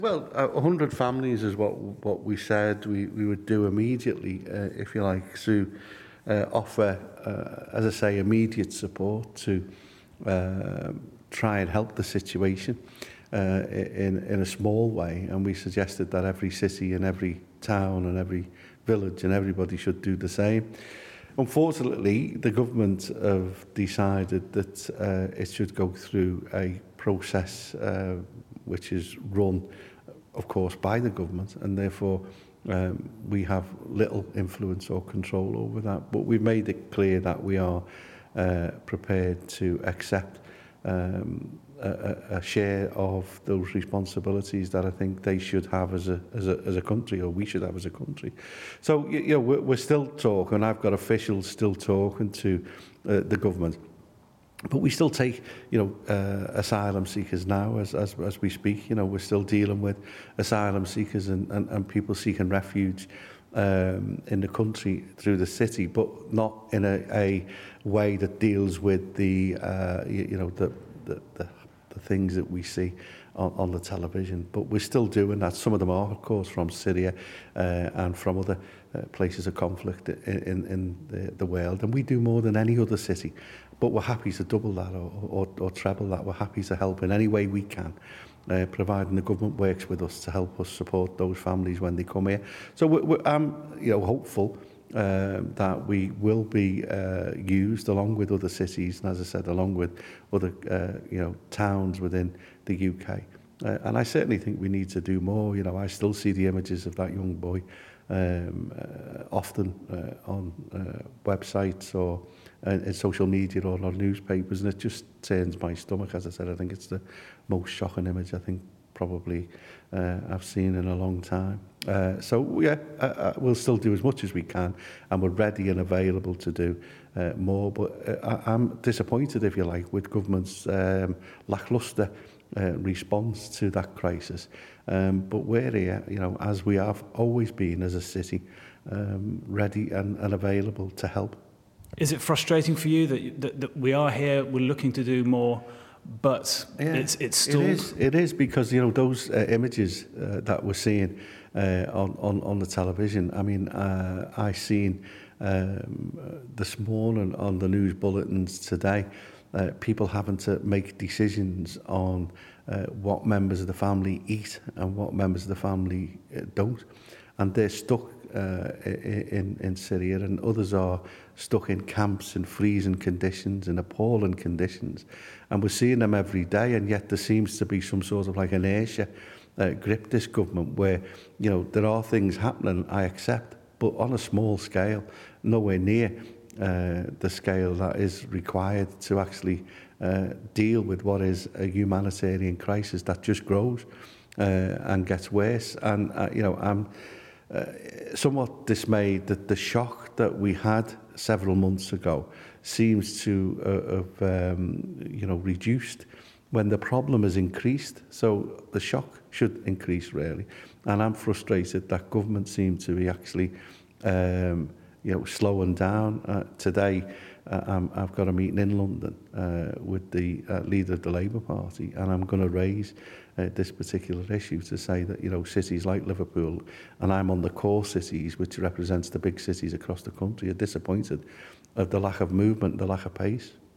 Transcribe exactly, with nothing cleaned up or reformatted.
Well, uh, one hundred families is what what we said we, we would do immediately, uh, if you like, to uh, offer, uh, as I say, immediate support to uh, try and help the situation uh, in, in a small way. And we suggested that every city and every town and every village and everybody should do the same. Unfortunately, the government have decided that uh, it should go through a process uh, which is run, of course, by the government, and therefore um, we have little influence or control over that. But we've made it clear that we are uh, prepared to accept um, a, a share of those responsibilities that I think they should have as a, as a, as a country, or we should have as a country. So, you know, we're, we're still talking. I've got officials still talking to uh, the government. But we still take, you know, uh, asylum seekers now as, as as we speak. You know, we're still dealing with asylum seekers and, and, and people seeking refuge um, in the country through the city, but not in a, a way that deals with the, uh, you, you know, the, the, the, the things that we see on, on the television. But we're still doing that. Some of them are, of course, from Syria uh, and from other uh, places of conflict in, in, in the, the world. And we do more than any other city. But we're happy to double that or, or, or treble that. We're happy to help in any way we can, uh, providing the government works with us to help us support those families when they come here. So we're, we're, I'm you know, hopeful um, that we will be uh, used along with other cities, and as I said, along with other uh, you know, towns within the U K. Uh, and I certainly think we need to do more. You know, I still see the images of that young boy um, uh, often uh, on uh, websites or uh, in social media or on newspapers, and it just turns my stomach. As I said, I think it's the most shocking image I think probably uh, I've seen in a long time. Uh, so yeah, uh, uh, we'll still do as much as we can, and we're ready and available to do uh, more. But uh, I, I'm disappointed, if you like, with government's um, lacklustre Uh, response to that crisis. Um, but we're here, you know, as we have always been as a city, um, ready and, and available to help. Is it frustrating for you that, that, that we are here, we're looking to do more, but yeah, it's, it's stalled? It is, it is because, you know, those uh, images uh, that we're seeing uh, on, on, on the television, I mean, uh, I seen um, this morning on the news bulletins today, Uh, people having to make decisions on uh, what members of the family eat and what members of the family uh, don't. And they're stuck uh, in, in Syria, and others are stuck in camps in freezing conditions, in appalling conditions. And we're seeing them every day, and yet there seems to be some sort of like inertia uh, grip this government where, you know, there are things happening, I accept, but on a small scale, nowhere near Uh, the scale that is required to actually uh, deal with what is a humanitarian crisis that just grows uh, and gets worse. And, uh, you know, I'm uh, somewhat dismayed that the shock that we had several months ago seems to uh, have, um, you know, reduced when the problem has increased. So the shock should increase, really. And I'm frustrated that government seems to be actually um, you know, slowing down. Uh, today, uh, I'm, I've got a meeting in London uh, with the uh, leader of the Labour Party, and I'm going to raise uh, this particular issue to say that, you know, cities like Liverpool, and I'm on the core cities, which represents the big cities across the country, are disappointed of the lack of movement, the lack of pace.